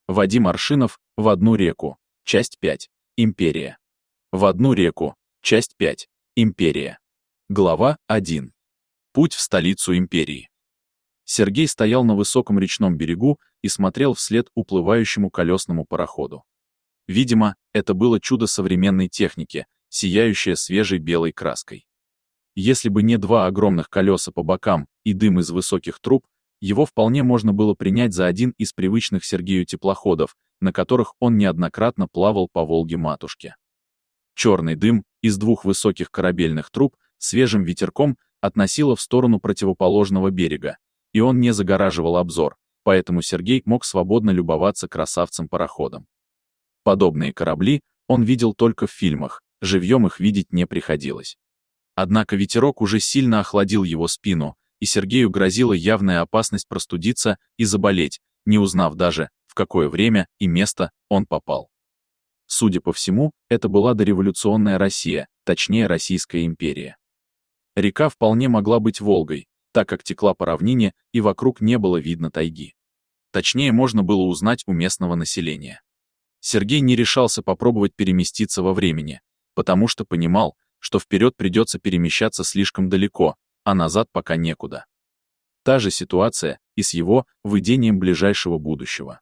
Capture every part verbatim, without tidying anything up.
Вадим Аршинов, «В одну реку», часть пять, Империя. В одну реку, часть пять, Империя. Глава один. Путь в столицу империи. Сергей стоял на высоком речном берегу и смотрел вслед уплывающему колесному пароходу. Видимо, это было чудо современной техники, сияющее свежей белой краской. Если бы не два огромных колеса по бокам и дым из высоких труб, его вполне можно было принять за один из привычных Сергею теплоходов, на которых он неоднократно плавал по Волге-матушке. Черный дым из двух высоких корабельных труб свежим ветерком относило в сторону противоположного берега, и он не загораживал обзор, поэтому Сергей мог свободно любоваться красавцем-пароходом. Подобные корабли он видел только в фильмах, живьем их видеть не приходилось. Однако ветерок уже сильно охладил его спину, и Сергею грозила явная опасность простудиться и заболеть, не узнав даже, в какое время и место он попал. Судя по всему, это была дореволюционная Россия, точнее Российская империя. Река вполне могла быть Волгой, так как текла по равнине и вокруг не было видно тайги. Точнее, можно было узнать у местного населения. Сергей не решался попробовать переместиться во времени, потому что понимал, что вперед придется перемещаться слишком далеко, а назад пока некуда. Та же ситуация и с его видением ближайшего будущего.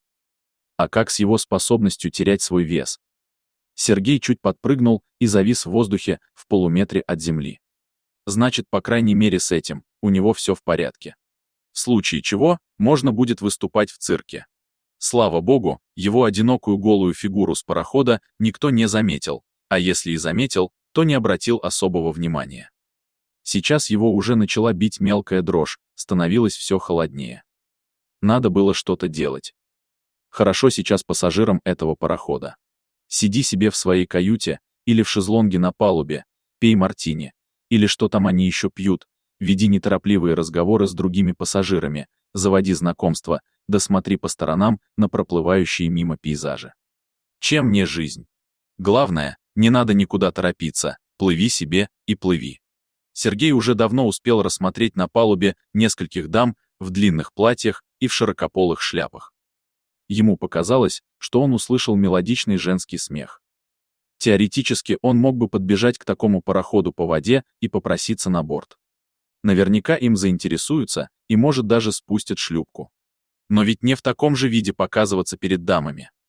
А как с его способностью терять свой вес? Сергей чуть подпрыгнул и завис в воздухе в полуметре от земли. Значит, по крайней мере с этим, у него все в порядке. В случае чего, можно будет выступать в цирке. Слава богу, его одинокую голую фигуру с парохода никто не заметил, а если и заметил, то не обратил особого внимания. Сейчас его уже начала бить мелкая дрожь, становилось все холоднее. Надо было что-то делать. Хорошо сейчас пассажирам этого парохода. Сиди себе в своей каюте, или в шезлонге на палубе, пей мартини, или что там они еще пьют, веди неторопливые разговоры с другими пассажирами, заводи знакомства, да смотри по сторонам на проплывающие мимо пейзажи. Чем не жизнь? Главное, не надо никуда торопиться, плыви себе и плыви. Сергей уже давно успел рассмотреть на палубе нескольких дам в длинных платьях и в широкополых шляпах. Ему показалось, что он услышал мелодичный женский смех. Теоретически он мог бы подбежать к такому пароходу по воде и попроситься на борт. Наверняка им заинтересуются и, может, даже спустят шлюпку. Но ведь не в таком же виде показываться перед дамами.